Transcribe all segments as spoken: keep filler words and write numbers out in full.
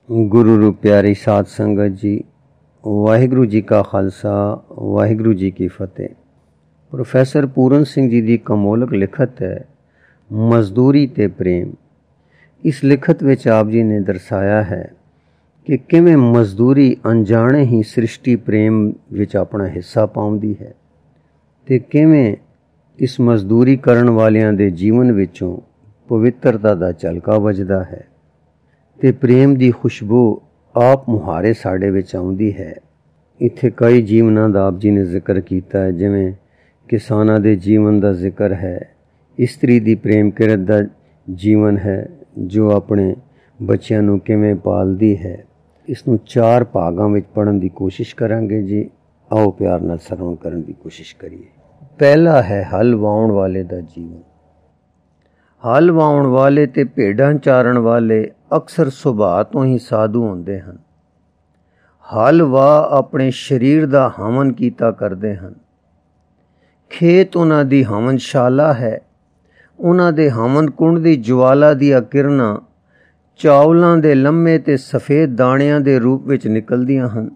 ਗੁਰੂ ਰੂ ਪਿਆਰੀ ਸਾਧ ਸੰਗਤ ਜੀ, ਵਾਹਿਗੁਰੂ ਜੀ ਕਾ ਖਾਲਸਾ, ਵਾਹਿਗੁਰੂ ਜੀ ਕੀ ਫਤਿਹ। ਪ੍ਰੋਫੈਸਰ ਪੂਰਨ ਸਿੰਘ ਜੀ ਦੀ ਕਮੋਲਕ ਲਿਖਤ ਹੈ ਮਜ਼ਦੂਰੀ ਤੇ ਪ੍ਰੇਮ। ਇਸ ਲਿਖਤ ਵਿੱਚ ਆਪ ਜੀ ਨੇ ਦਰਸਾਇਆ ਹੈ ਕਿ ਕਿਵੇਂ ਮਜ਼ਦੂਰੀ ਅਣਜਾਣੇ ਹੀ ਸ੍ਰਿਸ਼ਟੀ ਪ੍ਰੇਮ ਵਿੱਚ ਆਪਣਾ ਹਿੱਸਾ ਪਾਉਂਦੀ ਹੈ ਤੇ ਕਿਵੇਂ ਇਸ ਮਜ਼ਦੂਰੀ ਕਰਨ ਵਾਲਿਆਂ ਦੇ ਜੀਵਨ ਵਿੱਚੋਂ ਪਵਿੱਤਰਤਾ ਦਾ ਝਲਕਾ ਵੱਜਦਾ ਹੈ ਤੇ ਪ੍ਰੇਮ ਦੀ ਖੁਸ਼ਬੂ ਆਪ ਮੁਹਾਰੇ ਸਾਡੇ ਵਿੱਚ ਆਉਂਦੀ ਹੈ। ਇੱਥੇ ਕਈ ਜੀਵਨਾਂ ਦਾ ਆਪ ਜੀ ਨੇ ਜ਼ਿਕਰ ਕੀਤਾ ਹੈ, ਜਿਵੇਂ ਕਿਸਾਨਾਂ ਦੇ ਜੀਵਨ ਦਾ ਜ਼ਿਕਰ ਹੈ, ਇਸਤਰੀ ਦੀ ਪ੍ਰੇਮ ਕਿਰਤ ਦਾ ਜੀਵਨ ਹੈ ਜੋ ਆਪਣੇ ਬੱਚਿਆਂ ਨੂੰ ਕਿਵੇਂ ਪਾਲਦੀ ਹੈ। ਇਸ ਨੂੰ ਚਾਰ ਭਾਗਾਂ ਵਿੱਚ ਪੜ੍ਹਨ ਦੀ ਕੋਸ਼ਿਸ਼ ਕਰਾਂਗੇ ਜੀ। ਆਓ ਪਿਆਰ ਨਾਲ ਸਰਵਣ ਕਰਨ ਦੀ ਕੋਸ਼ਿਸ਼ ਕਰੀਏ। ਪਹਿਲਾ ਹੈ ਹਲ ਵਾਹੁਣ ਵਾਲੇ ਦਾ ਜੀਵਨ। ਹਲ ਵਾਹੁਣ ਵਾਲੇ ਤੇ ਭੇਡਾਂ ਚਾਰਨ ਵਾਲੇ ਅਕਸਰ ਸੁਭਾਅ ਤੋਂ ਹੀ ਸਾਧੂ ਹੁੰਦੇ ਹਨ। ਹਲ ਵਾਹ ਆਪਣੇ ਸਰੀਰ ਦਾ ਹਵਨ ਕੀਤਾ ਕਰਦੇ ਹਨ। ਖੇਤ ਉਹਨਾਂ ਦੀ ਹਵਨਸ਼ਾਲਾ ਹੈ। ਉਹਨਾਂ ਦੇ ਹਵਨ ਕੁੰਡ ਦੀ ਜਵਾਲਾ ਦੀਆਂ ਕਿਰਨਾਂ ਚਾਵਲਾਂ ਦੇ ਲੰਮੇ ਤੇ ਸਫੇਦ ਦਾਣਿਆਂ ਦੇ ਰੂਪ ਵਿੱਚ ਨਿਕਲਦੀਆਂ ਹਨ।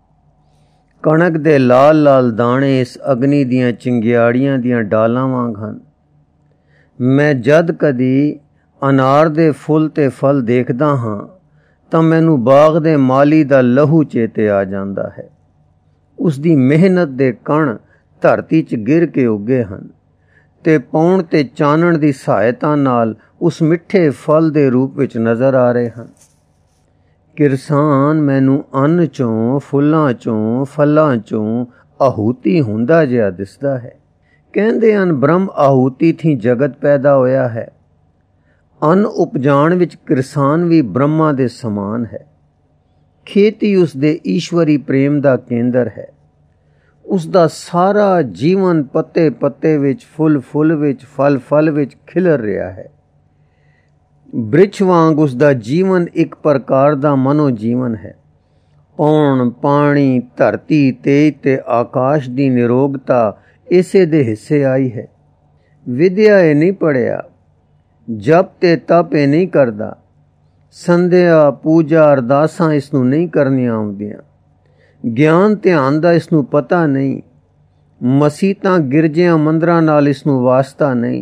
ਕਣਕ ਦੇ ਲਾਲ ਲਾਲ ਦਾਣੇ ਇਸ ਅਗਨੀ ਦੀਆਂ ਚਿੰਗਿਆੜੀਆਂ ਦੀਆਂ ਡਾਲਾਂ ਵਾਂਗ ਹਨ। ਮੈਂ ਜਦ ਕਦੀ ਅਨਾਰ ਦੇ ਫੁੱਲ ਤੇ ਫਲ ਦੇਖਦਾ ਹਾਂ ਤਾਂ ਮੈਨੂੰ ਬਾਗ ਦੇ ਮਾਲੀ ਦਾ ਲਹੂ ਚੇਤੇ ਆ ਜਾਂਦਾ ਹੈ। ਉਸ ਦੀ ਮਿਹਨਤ ਦੇ ਕਣ ਧਰਤੀ 'ਚ ਗਿਰ ਕੇ ਉੱਗੇ ਹਨ ਤੇ ਪਾਉਣ ਤੇ ਚਾਨਣ ਦੀ ਸਹਾਇਤਾ ਨਾਲ ਉਸ ਮਿੱਠੇ ਫਲ ਦੇ ਰੂਪ ਵਿੱਚ ਨਜ਼ਰ ਆ ਰਹੇ ਹਨ। ਕਿਰਸਾਨ ਮੈਨੂੰ ਅੰਨ 'ਚੋਂ, ਫੁੱਲਾਂ 'ਚੋਂ, ਫਲਾਂ 'ਚੋਂ ਆਹੂਤੀ ਹੁੰਦਾ ਜਿਹਾ ਦਿਸਦਾ ਹੈ। ਕਹਿੰਦੇ ਹਨ ਬ੍ਰਹਮ ਆਹੂਤੀ ਥੀ ਜਗਤ ਪੈਦਾ ਹੋਇਆ ਹੈ। ਅੰਨ ਉਪਜਾਉਣ ਵਿੱਚ ਕਿਰਸਾਨ ਵੀ ਬ੍ਰਹਮਾ ਦੇ ਸਮਾਨ ਹੈ। ਖੇਤੀ ਉਸ ਦੇ ਈਸ਼ਵਰੀ ਪ੍ਰੇਮ ਦਾ ਕੇਂਦਰ ਹੈ। ਉਸ ਦਾ ਸਾਰਾ ਜੀਵਨ ਪੱਤੇ ਪੱਤੇ ਵਿੱਚ, ਫੁੱਲ ਫੁੱਲ ਵਿੱਚ, ਫਲ ਫਲ ਵਿੱਚ ਖਿਲਰ ਰਿਹਾ ਹੈ। ਬ੍ਰਿਛ ਵਾਂਗ ਉਸ ਦਾ ਜੀਵਨ ਇੱਕ ਪ੍ਰਕਾਰ ਦਾ ਮਨੋ ਜੀਵਨ ਹੈ। ਪੌਣ, ਪਾਣੀ, ਧਰਤੀ, ਤੇਜ ਤੇ ਆਕਾਸ਼ ਦੀ ਨਿਰੋਗਤਾ ਇਸੇ ਦੇ ਹਿੱਸੇ ਆਈ ਹੈ। ਵਿਦਿਆ ਇਹ ਨਹੀਂ ਪੜ੍ਹਿਆ, ਜਪ ਤੇ ਤਪ ਇਹ ਨਹੀਂ ਕਰਦਾ, ਸੰਧਿਆ, ਪੂਜਾ, ਅਰਦਾਸਾਂ ਇਸ ਨੂੰ ਨਹੀਂ ਕਰਨੀਆਂ ਆਉਂਦੀਆਂ, ਗਿਆਨ ਧਿਆਨ ਦਾ ਇਸ ਨੂੰ ਪਤਾ ਨਹੀਂ, ਮਸੀਤਾਂ, ਗਿਰਜਿਆਂ, ਮੰਦਰਾਂ ਨਾਲ ਇਸ ਨੂੰ ਵਾਸਤਾ ਨਹੀਂ।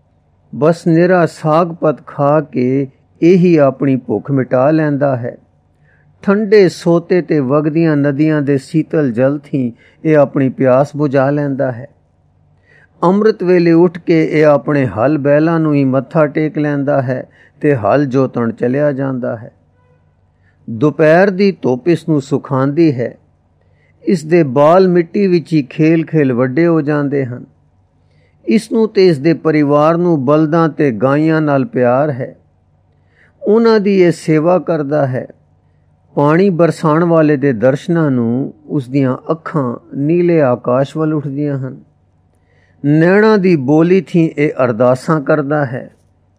ਬਸ ਨਿਰਾ ਸਾਗ ਪਤ ਖਾ ਕੇ ਇਹੀ ਆਪਣੀ ਭੁੱਖ ਮਿਟਾ ਲੈਂਦਾ ਹੈ। ਠੰਡੇ ਸੋਤੇ ਤੇ ਵਗਦੀਆਂ ਨਦੀਆਂ ਦੇ ਸੀਤਲ ਜਲ ਥੀ ਇਹ ਆਪਣੀ ਪਿਆਸ ਬੁਝਾ ਲੈਂਦਾ ਹੈ। ਅੰਮ੍ਰਿਤ ਵੇਲੇ ਉੱਠ ਕੇ ਇਹ ਆਪਣੇ ਹਲ ਬੈਲਾਂ ਨੂੰ ਹੀ ਮੱਥਾ ਟੇਕ ਲੈਂਦਾ ਹੈ ਤੇ ਹਲ ਜੋਤਣ ਚਲਿਆ ਜਾਂਦਾ ਹੈ। ਦੁਪਹਿਰ ਦੀ ਧੁੱਪ ਇਸ ਨੂੰ ਸੁਖਾਉਂਦੀ ਹੈ। ਇਸ ਦੇ ਬਾਲ ਮਿੱਟੀ ਵਿੱਚ ਹੀ ਖੇਲ ਖੇਲ ਵੱਡੇ ਹੋ ਜਾਂਦੇ ਹਨ। ਇਸ ਨੂੰ ਤੇ ਇਸ ਦੇ ਪਰਿਵਾਰ ਨੂੰ ਬਲਦਾਂ ਤੇ ਗਾਈਆਂ ਨਾਲ ਪਿਆਰ ਹੈ। ਉਹਨਾਂ ਦੀ ਇਹ ਸੇਵਾ ਕਰਦਾ ਹੈ। ਪਾਣੀ ਬਰਸਾਉਣ ਵਾਲੇ ਦੇ ਦਰਸ਼ਨਾਂ ਨੂੰ ਉਸ ਦੀਆਂ ਅੱਖਾਂ ਨੀਲੇ ਆਕਾਸ਼ ਵੱਲ ਉੱਠਦੀਆਂ ਹਨ। ਨੈਣਾਂ ਦੀ ਬੋਲੀ ਥੀ ਇਹ ਅਰਦਾਸਾਂ ਕਰਦਾ ਹੈ।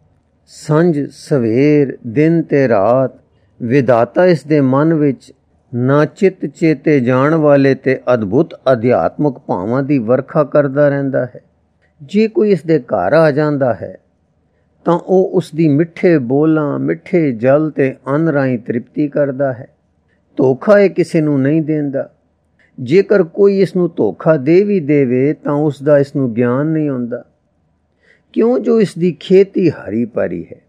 ਸੰਝ ਸਵੇਰ, ਦਿਨ ਤੇ ਰਾਤ ਵਿਧਾਤਾ ਇਸ ਦੇ ਮਨ ਵਿੱਚ ਨਾ ਚਿੱਤ ਚੇਤੇ ਜਾਣ ਵਾਲੇ ਤੇ ਅਦਭੁਤ ਅਧਿਆਤਮਕ ਭਾਵਾਂ ਦੀ ਵਰਖਾ ਕਰਦਾ ਰਹਿੰਦਾ ਹੈ। ਜੇ ਕੋਈ ਇਸ ਦੇ ਘਰ ਆ ਜਾਂਦਾ ਹੈ ਤਾਂ ਉਹ ਉਸ ਦੀ ਮਿੱਠੇ ਬੋਲਾਂ, ਮਿੱਠੇ ਜਲ ਤੇ ਅੰਨ ਰਾਹੀਂ ਤ੍ਰਿਪਤੀ ਕਰਦਾ ਹੈ। ਧੋਖਾ ਇਹ ਕਿਸੇ ਨੂੰ ਨਹੀਂ ਦਿੰਦਾ। ਜੇਕਰ ਕੋਈ ਇਸ ਨੂੰ ਧੋਖਾ ਦੇ ਵੀ ਦੇਵੇ ਤਾਂ ਉਸ ਦਾ ਇਸ ਨੂੰ ਗਿਆਨ ਨਹੀਂ ਆਉਂਦਾ, ਕਿਉਂ ਜੋ ਇਸ ਦੀ ਖੇਤੀ ਹਰੀ ਭਰੀ ਹੈ।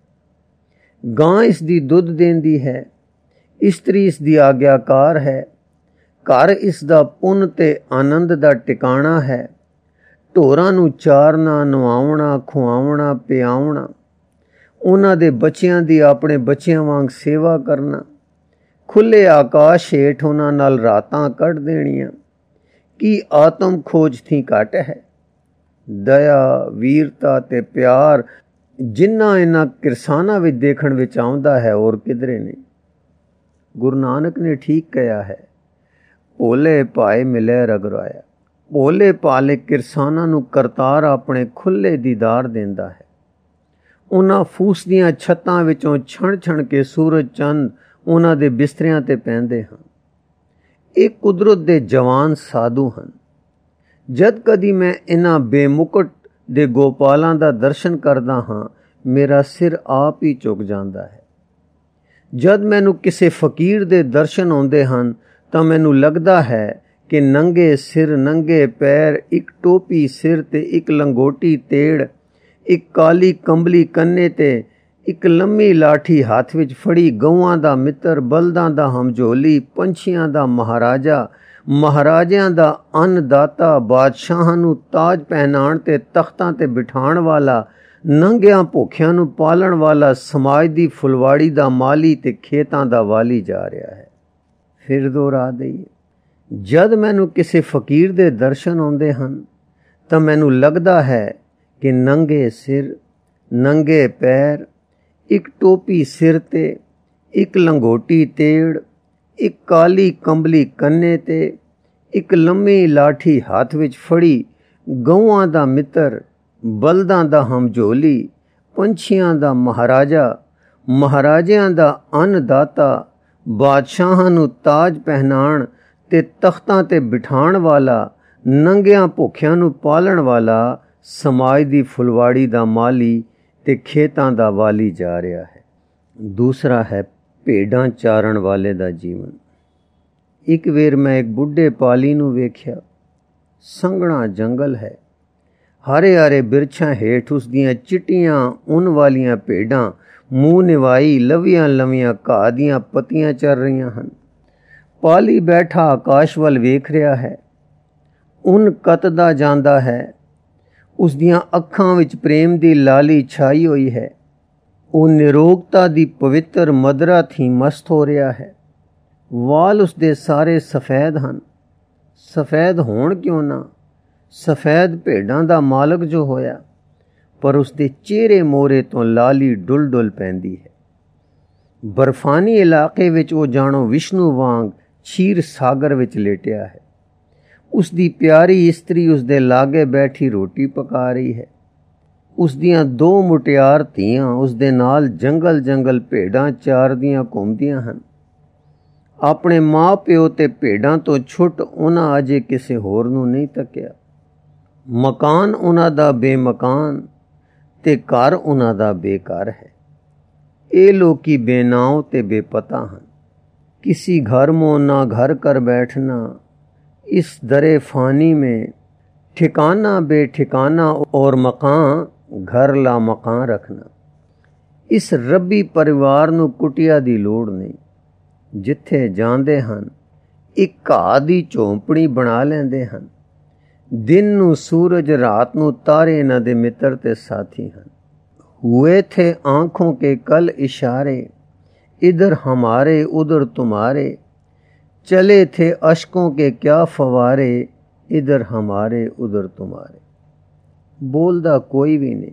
ਗਾਂ ਇਸ ਦੀ ਦੁੱਧ ਦਿੰਦੀ ਹੈ। ਇਸਤਰੀ ਇਸ ਦੀ ਆਗਿਆਕਾਰ ਹੈ। ਘਰ ਇਸ ਦਾ ਪੁੰਨ ਤੇ ਆਨੰਦ ਦਾ ਟਿਕਾਣਾ ਹੈ। ਢੋਰਾਂ ਨੂੰ ਚਾਰਨਾ, ਨਵਾਉਣਾ, ਖੁਆਉਣਾ, ਪਿਆਉਣਾ, ਉਹਨਾਂ ਦੇ ਬੱਚਿਆਂ ਦੀ ਆਪਣੇ ਬੱਚਿਆਂ ਵਾਂਗ ਸੇਵਾ ਕਰਨਾ, ਖੁੱਲ੍ਹੇ ਆਕਾਸ਼ ਹੇਠ ਉਹਨਾਂ ਨਾਲ ਰਾਤਾਂ ਕੱਢ ਦੇਣੀਆਂ। ਕੀ ਆਤਮ ਖੋਜ ਥੀ ਘੱਟ ਹੈ? ਦਇਆ, ਵੀਰਤਾ ਤੇ ਪਿਆਰ ਜਿੰਨਾ ਇਹਨਾਂ ਕਿਰਸਾਨਾਂ ਵਿੱਚ ਦੇਖਣ ਵਿੱਚ ਆਉਂਦਾ ਹੈ ਹੋਰ ਕਿਧਰੇ ਨਹੀਂ। ਗੁਰੂ ਨਾਨਕ ਨੇ ਠੀਕ ਕਿਹਾ ਹੈ, ਭੋਲੇ ਭਾਏ ਮਿਲੇ ਰਗਰਾਇਆ। ਭੋਲੇ ਭਾਲੇ ਕਿਰਸਾਨਾਂ ਨੂੰ ਕਰਤਾਰ ਆਪਣੇ ਖੁੱਲ੍ਹੇ ਦੀਦਾਰ ਦਿੰਦਾ ਹੈ। ਉਹਨਾਂ ਫੂਸ ਦੀਆਂ ਛੱਤਾਂ ਵਿੱਚੋਂ ਛਣ ਛਣ ਕੇ ਸੂਰਜ ਚੰਦ ਉਹਨਾਂ ਦੇ ਬਿਸਤਰਿਆਂ ਤੇ ਪੈਂਦੇ ਹਨ। ਇਹ ਕੁਦਰਤ ਦੇ ਜਵਾਨ ਸਾਧੂ ਹਨ। ਜਦ ਕਦੀ ਮੈਂ ਇਹਨਾਂ ਬੇਮੁਕਟ ਦੇ ਗੋਪਾਲਾਂ ਦਾ ਦਰਸ਼ਨ ਕਰਦਾ ਹਾਂ, ਮੇਰਾ ਸਿਰ ਆਪ ਹੀ ਝੁਕ ਜਾਂਦਾ ਹੈ। ਜਦ ਮੈਨੂੰ ਕਿਸੇ ਫਕੀਰ ਦੇ ਦਰਸ਼ਨ ਆਉਂਦੇ ਹਨ ਤਾਂ ਮੈਨੂੰ ਲੱਗਦਾ ਹੈ ਕਿ ਨੰਗੇ ਸਿਰ, ਨੰਗੇ ਪੈਰ, ਇੱਕ ਟੋਪੀ ਸਿਰ ਤੇ ਇੱਕ ਲੰਗੋਟੀ ਤੇੜ, ਇੱਕ ਕਾਲੀ ਕੰਬਲੀ ਕੰਨੇ ਤੇ ਇੱਕ ਲੰਮੀ ਲਾਠੀ ਹੱਥ ਵਿੱਚ ਫੜੀ, ਗਊਆਂ ਦਾ ਮਿੱਤਰ, ਬਲਦਾਂ ਦਾ ਹਮਝੋਲੀ, ਪੰਛੀਆਂ ਦਾ ਮਹਾਰਾਜਾ, ਮਹਾਰਾਜਿਆਂ ਦਾ ਅੰਨਦਾਤਾ, ਬਾਦਸ਼ਾਹਾਂ ਨੂੰ ਤਾਜ ਪਹਿਨਾਉਣ ਤੇ ਤਖਤਾਂ ਤੇ ਬਿਠਾਉਣ ਵਾਲਾ, ਨੰਗਿਆਂ ਭੁੱਖਿਆਂ ਨੂੰ ਪਾਲਣ ਵਾਲਾ, ਸਮਾਜ ਦੀ ਫੁਲਵਾੜੀ ਦਾ ਮਾਲੀ ਤੇ ਖੇਤਾਂ ਦਾ ਵਾਲੀ ਜਾ ਰਿਹਾ ਹੈ। ਫਿਰ ਦੁਹਰਾ ਦਈਏ, ਜਦ ਮੈਨੂੰ ਕਿਸੇ ਫਕੀਰ ਦੇ ਦਰਸ਼ਨ ਆਉਂਦੇ ਹਨ ਤਾਂ ਮੈਨੂੰ ਲੱਗਦਾ ਹੈ ਕਿ ਨੰਗੇ ਸਿਰ, ਨੰਗੇ ਪੈਰ, ਇੱਕ ਟੋਪੀ ਸਿਰ ਤੇ, ਇੱਕ ਲੰਗੋਟੀ ਤੇੜ, ਇੱਕ ਕਾਲੀ ਕੰਬਲੀ ਕੰਨੇ ਤੇ, ਇੱਕ ਲੰਮੀ ਲਾਠੀ ਹੱਥ ਵਿੱਚ ਫੜੀ, ਗਊਆਂ ਦਾ ਮਿੱਤਰ, ਬਲਦਾਂ ਦਾ ਹਮਝੋਲੀ, ਪੰਛੀਆਂ ਦਾ ਮਹਾਰਾਜਾ, ਮਹਾਰਾਜਿਆਂ ਦਾ ਅੰਨਦਾਤਾ, ਬਾਦਸ਼ਾਹਾਂ ਨੂੰ ਤਾਜ ਪਹਿਨਾਉਣ ਤੇ ਤਖਤਾਂ ਤੇ ਬਿਠਾਉਣ ਵਾਲਾ, ਨੰਗਿਆਂ ਭੁੱਖਿਆਂ ਨੂੰ ਪਾਲਣ ਵਾਲਾ, ਸਮਾਜ ਦੀ ਫੁਲਵਾੜੀ ਦਾ ਮਾਲੀ ਤੇ ਖੇਤਾਂ ਦਾ ਵਾਲੀ ਜਾ ਰਿਹਾ ਹੈ। ਦੂਸਰਾ ਹੈ ਭੇਡਾਂ ਚਾਰਨ ਵਾਲੇ ਦਾ ਜੀਵਨ। ਇੱਕ ਵੇਰ ਮੈਂ ਇੱਕ ਬੁੱਢੇ ਪਾਲੀ ਨੂੰ ਵੇਖਿਆ। ਸੰਘਣਾ ਜੰਗਲ ਹੈ, ਹਰੇ ਹਰੇ ਬਿਰਛਾਂ ਹੇਠ ਉਸ ਦੀਆਂ ਚਿੱਟੀਆਂ ਉੱਨ ਵਾਲੀਆਂ ਭੇਡਾਂ ਮੂੰਹ ਨਿਵਾਈ ਲਵੀਆਂ ਲਵੀਆਂ ਘਾਹ ਦੀਆਂ ਪੱਤੀਆਂ ਚਰ ਰਹੀਆਂ ਹਨ। ਪਾਲੀ ਬੈਠਾ ਆਕਾਸ਼ ਵੱਲ ਵੇਖ ਰਿਹਾ ਹੈ। ਉੱਨ ਕੱਤਦਾ ਜਾਂਦਾ ਹੈ। ਉਸ ਦੀਆਂ ਅੱਖਾਂ ਵਿੱਚ ਪ੍ਰੇਮ ਦੀ ਲਾਲੀ ਛਾਈ ਹੋਈ ਹੈ। ਉਹ ਨਿਰੋਗਤਾ ਦੀ ਪਵਿੱਤਰ ਮਦਰਾ ਥੀ ਮਸਤ ਹੋ ਰਿਹਾ ਹੈ। ਵਾਲ ਉਸ ਦੇ ਸਾਰੇ ਸਫੈਦ ਹਨ। ਸਫੈਦ ਹੋਣ ਕਿਉਂ ਨਾ, ਸਫੈਦ ਭੇਡਾਂ ਦਾ ਮਾਲਕ ਜੋ ਹੋਇਆ, ਪਰ ਉਸ ਦੇ ਚਿਹਰੇ ਮੋਹਰੇ ਤੋਂ ਲਾਲੀ ਡੁੱਲ ਡੁੱਲ ਪੈਂਦੀ ਹੈ। ਬਰਫਾਨੀ ਇਲਾਕੇ ਵਿੱਚ ਉਹ ਜਾਣੋ ਵਿਸ਼ਨੂੰ ਵਾਂਗ ਛੀਰ ਸਾਗਰ ਵਿੱਚ ਲੇਟਿਆ ਹੈ। ਉਸ ਦੀ ਪਿਆਰੀ ਇਸਤਰੀ ਉਸ ਦੇ ਲਾਗੇ ਬੈਠੀ ਰੋਟੀ ਪਕਾ ਰਹੀ ਹੈ। ਉਸ ਦੀਆਂ ਦੋ ਮੁਟਿਆਰ ਧੀਆਂ ਉਸ ਦੇ ਨਾਲ ਜੰਗਲ ਜੰਗਲ ਭੇਡਾਂ ਚਾਰਦੀਆਂ ਘੁੰਮਦੀਆਂ ਹਨ। ਆਪਣੇ ਮਾਂ ਪਿਓ ਤੇ ਭੇਡਾਂ ਤੋਂ ਛੁੱਟ ਉਹਨਾਂ ਅਜੇ ਕਿਸੇ ਹੋਰ ਨੂੰ ਨਹੀਂ ਤੱਕਿਆ। ਮਕਾਨ ਉਹਨਾਂ ਦਾ ਬੇਮਕਾਨ ਤੇ ਘਰ ਉਹਨਾਂ ਦਾ ਬੇਘਰ ਹੈ। ਇਹ ਲੋਕੀ ਬੇਨਾਉ ਤੇ ਬੇਪਤਾ ਹਨ। किसी घर मो ना घर कर बैठना, इस दरे फानी में ठिकाना बेठिकाना और मकान घर ला मकान रखना। इस रब्बी परिवार नू कुटिया दी लोड़ नहीं। जिथे जांदे हन एक घाह दी झोंपड़ी बना लेंदे हन। दिन नू सूरज, रात नू तारे इन्हां दे मित्र ते साथी हन। हुए थे आंखों के कल इशारे, इधर हमारे उधर तुम्हारे, चले थे अशकों के क्या फवारे, इधर हमारे उधर तुम्हारे। बोलदा कोई भी नहीं।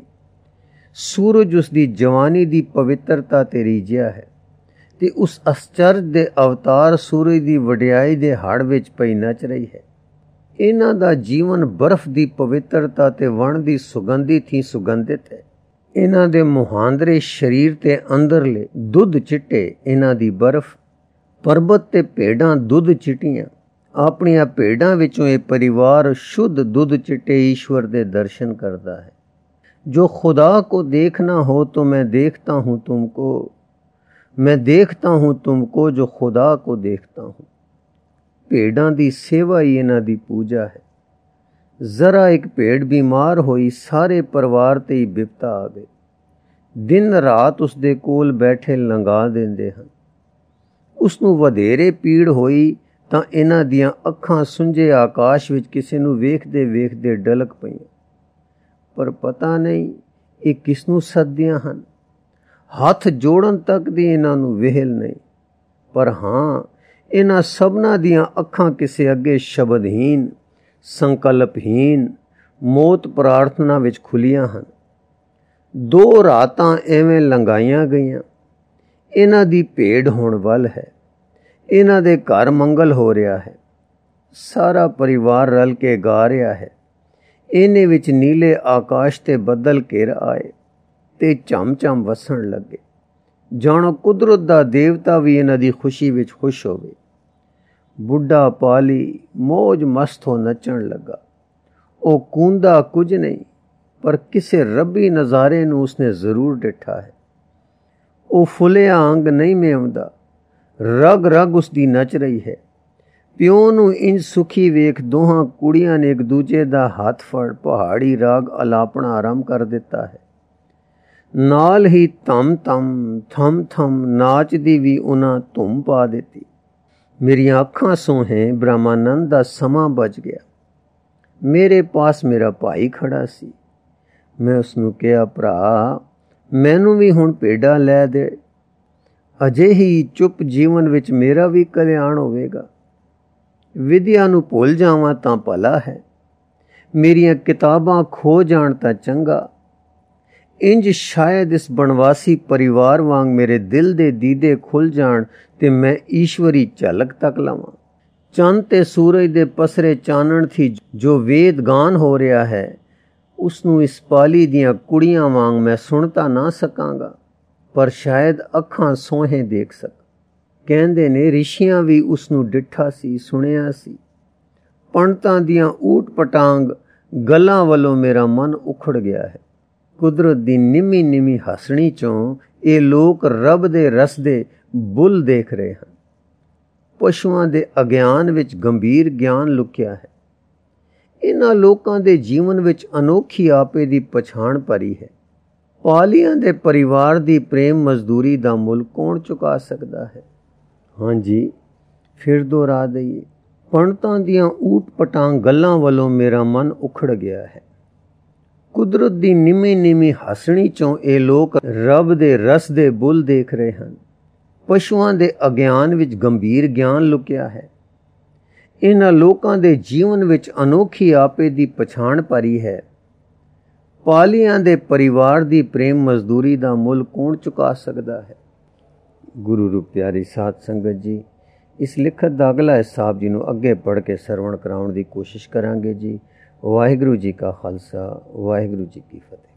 सूरज उसकी जवानी दी पवित्रता ते रीझिया है ते उस आश्चर्य दे अवतार सूरज दी वडियाई दे हड़ विच पई नच रही है। इन्हां दा जीवन बर्फ दी पवित्रता ते वण दी सुगंधी थी सुगंधित है। इन्हां दे मुहांदरे शरीर ते अंदरले दुध चिट्टे, इन्हां दी बर्फ, पर्बत ते भेडां दुध चिट्टियां। अपनियां भेडां विचों ये परिवार शुद्ध दुध चिट्टे ईश्वर दे दर्शन करदा है। जो खुदा को देखना हो तो मैं देखता हूँ तुमको, मैं देखता हूँ तुमको जो खुदा को देखता हूँ। भेडां दी सेवा ही इन्हां दी पूजा है। जरा एक भेड़ बीमार होई, सारे परिवार ते ही बिपता आ गई। दिन रात उस दे कोल बैठे लंघा देंदे हन। उसनू वधेरे पीड़ होई तां इन्हां दियां अखां सुंजे आकाश विच किसे नू वेखदे वेखदे डलक पईयां। पर पता नहीं ये किसनू सददियां हन। हथ जोड़न तक दी इन्हां नू वेहल नहीं। पर हाँ, इन्हां सबना दियां अखां किसे अगे शबदहीन, संकल्पहीन, मौत प्रार्थना विच खुलियां हन। दो रातां एवें लंघाइयां गईयां। इन्हां दी भेड़ होण वल है। इन्हां दे घर मंगल हो रहा है। सारा परिवार रल के गा रहा है। इन्हें विच नीले आकाश ते बदल घिर आए ते झम झम वसन लगे। जानो कुदरत दा देवता भी इन्हां दी खुशी विच खुश होवे। बुढ़ा पाली मौज मस्त हो नचण लगा। ओ कूंदा कुछ नहीं, पर किसे रब्बी नज़ारे नू उसने जरूर डिठा है। ਉਹ ਫੁੱਲਿਆ ਅੰਗ ਨਹੀਂ ਮੇਉਂਦਾ, ਰਗ ਰਗ ਉਸ ਦੀ ਨੱਚ ਰਹੀ ਹੈ। ਪਿਓ ਨੂੰ ਇੰਜ ਸੁਖੀ ਵੇਖ ਦੋਹਾਂ ਕੁੜੀਆਂ ਨੇ ਇੱਕ ਦੂਜੇ ਦਾ ਹੱਥ ਫੜ ਪਹਾੜੀ ਰਾਗ ਅਲਾਪਣਾ ਆਰੰਭ ਕਰ ਦਿੱਤਾ ਹੈ। ਨਾਲ ਹੀ ਧਮ ਧਮ ਥਮ ਥਮ ਨਾਚਦੀ ਵੀ ਉਹਨਾਂ ਧੁੰਮ ਪਾ ਦਿੱਤੀ। ਮੇਰੀਆਂ ਅੱਖਾਂ ਸੋਹੇ ਬ੍ਰਹਮਾਨੰਦ ਦਾ ਸਮਾਂ ਬਚ ਗਿਆ। ਮੇਰੇ ਪਾਸ ਮੇਰਾ ਭਾਈ ਖੜਾ ਸੀ। ਮੈਂ ਉਸਨੂੰ ਕਿਹਾ, ਭਰਾ ਮੈਨੂੰ ਵੀ ਹੁਣ ਭੇਡਾਂ ਲੈ ਦੇ। ਅਜੇ ਹੀ ਚੁੱਪ ਜੀਵਨ ਵਿੱਚ ਮੇਰਾ ਵੀ ਕਲਿਆਣ ਹੋਵੇਗਾ। ਵਿਦਿਆ ਨੂੰ ਭੁੱਲ ਜਾਵਾਂ ਤਾਂ ਭਲਾ ਹੈ, ਮੇਰੀਆਂ ਕਿਤਾਬਾਂ ਖੋ ਜਾਣ ਤਾਂ ਚੰਗਾ। ਇੰਜ ਸ਼ਾਇਦ ਇਸ ਬਣਵਾਸੀ ਪਰਿਵਾਰ ਵਾਂਗ ਮੇਰੇ ਦਿਲ ਦੇ ਦੀਦੇ ਖੁੱਲ ਜਾਣ ਤੇ ਮੈਂ ਈਸ਼ਵਰੀ ਝਲਕ ਤੱਕ ਲਵਾਂ। ਚੰਦ ਤੇ ਸੂਰਜ ਦੇ ਪਸਰੇ ਚਾਨਣ ਥੀ ਜੋ ਵੇਦ ਗਾਨ ਹੋ ਰਿਹਾ ਹੈ, ਉਸ ਨੂੰ ਇਸ ਪਾਲੀ ਦੀਆਂ ਕੁੜੀਆਂ ਵਾਂਗ ਮੈਂ ਸੁਣ ਤਾਂ ਨਾ ਸਕਾਂਗਾ, ਪਰ ਸ਼ਾਇਦ ਅੱਖਾਂ ਸੋਹੇ ਦੇਖ ਸਕ। ਕਹਿੰਦੇ ਨੇ ਰਿਸ਼ੀਆਂ ਵੀ ਉਸ ਨੂੰ ਡਿੱਠਾ ਸੀ, ਸੁਣਿਆ ਸੀ। ਪੰਡਤਾਂ ਦੀਆਂ ਊਟ ਪਟਾਂਗ ਗੱਲਾਂ ਵੱਲੋਂ ਮੇਰਾ ਮਨ ਉਖੜ ਗਿਆ ਹੈ। ਕੁਦਰਤ ਦੀ ਨਿੰਮੀ ਨਿੰਮੀ ਹੱਸਣੀ ਚੋਂ ਇਹ ਲੋਕ ਰੱਬ ਦੇ ਰਸ ਦੇ ਬੁੱਲ ਦੇਖ ਰਹੇ ਹਨ। ਪਸ਼ੂਆਂ ਦੇ ਅਗਿਆਨ ਵਿੱਚ ਗੰਭੀਰ ਗਿਆਨ ਲੁਕਿਆ ਹੈ। ਇਹਨਾਂ ਲੋਕਾਂ ਦੇ ਜੀਵਨ ਵਿੱਚ ਅਨੋਖੀ ਆਪੇ ਦੀ ਪਛਾਣ ਭਰੀ ਹੈ। ਪਾਲੀਆਂ ਦੇ ਪਰਿਵਾਰ ਦੀ ਪ੍ਰੇਮ ਮਜ਼ਦੂਰੀ ਦਾ ਮੁੱਲ ਕੌਣ ਚੁਕਾ ਸਕਦਾ ਹੈ? ਹਾਂਜੀ, ਫਿਰ ਦੁਹਰਾ ਦਈਏ, ਪੰਡਤਾਂ ਦੀਆਂ ਊਟ ਪਟਾਂਗ ਗੱਲਾਂ ਵੱਲੋਂ ਮੇਰਾ ਮਨ ਉਖੜ ਗਿਆ ਹੈ। ਕੁਦਰਤ ਦੀ ਨਿੰਮੀ ਨਿੰਮੀ ਹੱਸਣੀ ਚੋਂ ਇਹ ਲੋਕ ਰੱਬ ਦੇ ਰਸ ਦੇ ਬੁੱਲ ਦੇਖ ਰਹੇ ਹਨ। ਪਸ਼ੂਆਂ ਦੇ ਅਗਿਆਨ ਵਿੱਚ ਗੰਭੀਰ ਗਿਆਨ ਲੁਕਿਆ ਹੈ। ਇਹਨਾਂ ਲੋਕਾਂ ਦੇ ਜੀਵਨ ਵਿੱਚ ਅਨੋਖੀ ਆਪੇ ਦੀ ਪਛਾਣ ਭਰੀ ਹੈ। ਪਾਲੀਆਂ ਦੇ ਪਰਿਵਾਰ ਦੀ ਪ੍ਰੇਮ ਮਜ਼ਦੂਰੀ ਦਾ ਮੁੱਲ ਕੌਣ ਚੁਕਾ ਸਕਦਾ ਹੈ? ਗੁਰੂ ਰੂਪ ਪਿਆਰੀ ਸਾਧ ਸੰਗਤ ਜੀ, ਇਸ ਲਿਖਤ ਦਾ ਅਗਲਾ ਹਿੱਸਾ ਆਪ ਜੀ ਨੂੰ ਅੱਗੇ ਪੜ੍ਹ ਕੇ ਸਰਵਣ ਕਰਾਉਣ ਦੀ ਕੋਸ਼ਿਸ਼ ਕਰਾਂਗੇ ਜੀ। ਵਾਹਿਗੁਰੂ ਜੀ ਕਾ ਖਾਲਸਾ, ਵਾਹਿਗੁਰੂ ਜੀ ਕੀ ਫਤਿਹ।